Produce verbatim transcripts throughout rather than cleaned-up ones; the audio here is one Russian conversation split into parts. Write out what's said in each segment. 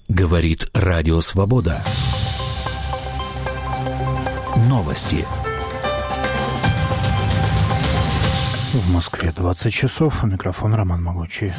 Говорит Радио Свобода. Новости. В Москве двадцать часов. У микрофона Роман Могучий.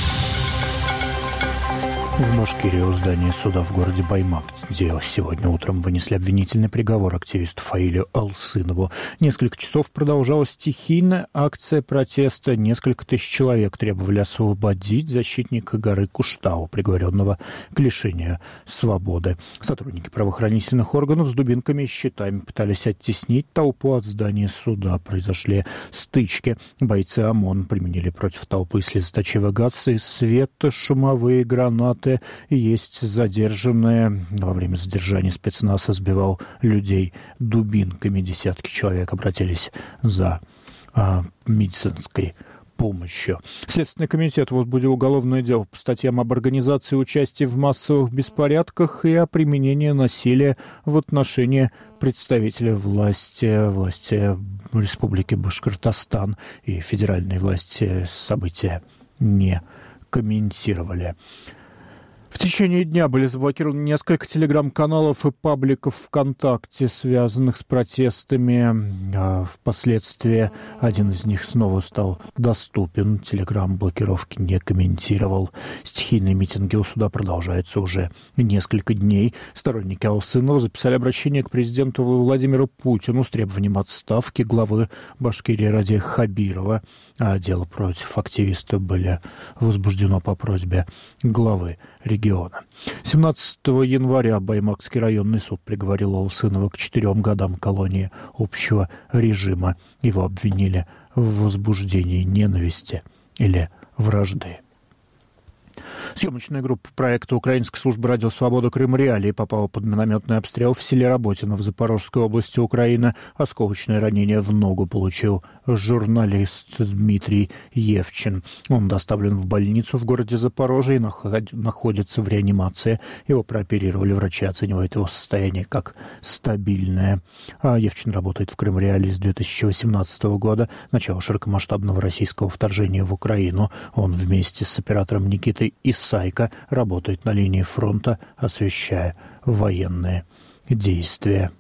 В Башкирии у здания суда в городе Баймак, где сегодня утром вынесли обвинительный приговор активисту Фаилю Алсынову. Несколько часов продолжалась стихийная акция протеста. Несколько тысяч человек требовали освободить защитника горы Куштау, приговоренного к лишению свободы. Сотрудники правоохранительных органов с дубинками и щитами пытались оттеснить толпу от здания суда. Произошли стычки. Бойцы ОМОН применили против толпы слезоточивый газ и светошумовые гранаты. Есть задержанные. Во время задержания спецназ избивал людей дубинками. Десятки человек обратились за а, медицинской помощью. Следственный комитет возбудил уголовное дело по статьям об организации участия в массовых беспорядках и о применении насилия в отношении представителей власти, власти Республики Башкортостан и федеральной власти. События не комментировали. В течение дня были заблокированы несколько телеграм-каналов и пабликов ВКонтакте, связанных с протестами. А впоследствии один из них снова стал доступен. Телеграм блокировки не комментировал. Стихийные митинги у суда продолжаются уже несколько дней. Сторонники Алсынова записали обращение к президенту Владимиру Путину с требованием отставки главы Башкирии Радия Хабирова. А дело против активиста было возбуждено по просьбе главы региона. семнадцатого января Баймакский районный суд приговорил Алсынова к четырем годам колонии общего режима. Его обвинили в возбуждении ненависти или вражды. Съемочная группа проекта Украинской службы радио «Свобода» Крым Реалии попала под минометный обстрел в селе Работино в Запорожской области Украины. Осколочное ранение в ногу получил журналист Дмитрий Евчин. Он доставлен в больницу в городе Запорожье и находится в реанимации. Его прооперировали. Врачи оценивают его состояние как стабильное. А Евчин работает в Крым Реалии с две тысячи восемнадцатого года, начала широкомасштабного российского вторжения в Украину. Он вместе с оператором Никитой Исайко работает на линии фронта, освещая военные действия.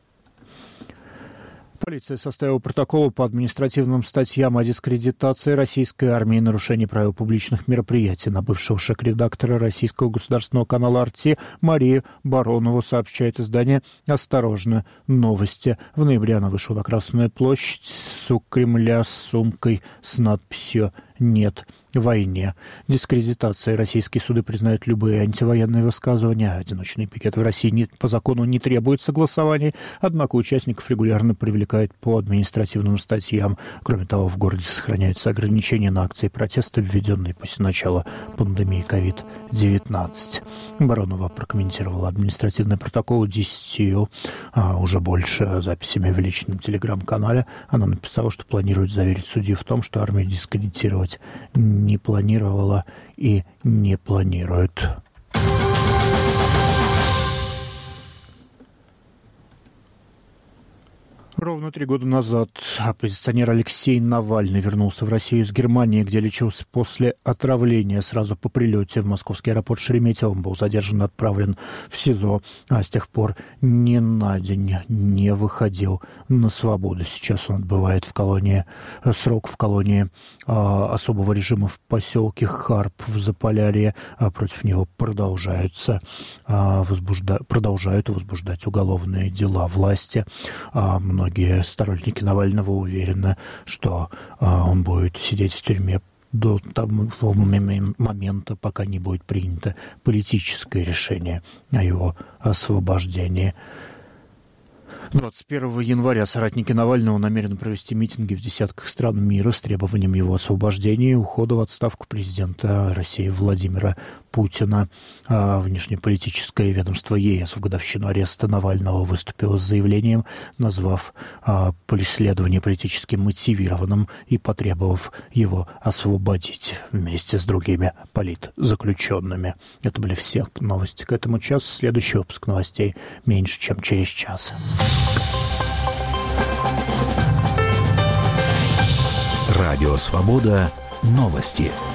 Полиция составила протокол по административным статьям о дискредитации российской армии и нарушении правил публичных мероприятий на бывшего шеф-редактора российского государственного канала «Арти» Марию Баронову, сообщает издание «Осторожно! Новости». В ноябре она вышла на Красную площадь у Кремля с сумкой с надписью «Нет войне». Дискредитация. Российские суды признают любые антивоенные высказывания. Одиночный пикет в России не, по закону не требует согласований, однако участников регулярно привлекают по административным статьям. Кроме того, в городе сохраняются ограничения на акции протеста, введенные после начала пандемии ковид девятнадцать. Баронова прокомментировала административный протокол десятью, а уже больше записями в личном телеграм-канале. Она написала, что планирует заверить судью в том, что армию дискредитировать не планировала и не планирует. Ровно три года назад оппозиционер Алексей Навальный вернулся в Россию из Германии, где лечился после отравления. Сразу по прилете в московский аэропорт Шереметьево он был задержан и отправлен в СИЗО, а с тех пор ни на день не выходил на свободу. Сейчас он отбывает в колонии, срок в колонии а, особого режима в поселке Харп в Заполярье. А против него продолжаются, а, возбужда... продолжают возбуждать уголовные дела власти. А, многие Многие сторонники Навального уверены, что а, он будет сидеть в тюрьме до того момента, пока не будет принято политическое решение о его освобождении. двадцать первого января соратники Навального намерены провести митинги в десятках стран мира с требованием его освобождения и ухода в отставку президента России Владимира Путина. А внешнеполитическое ведомство ЕС в годовщину ареста Навального выступило с заявлением, назвав а, преследование политически мотивированным и потребовав его освободить вместе с другими политзаключенными. Это были все новости к этому часу. Следующий выпуск новостей меньше, чем через час. Радио «Свобода». Новости.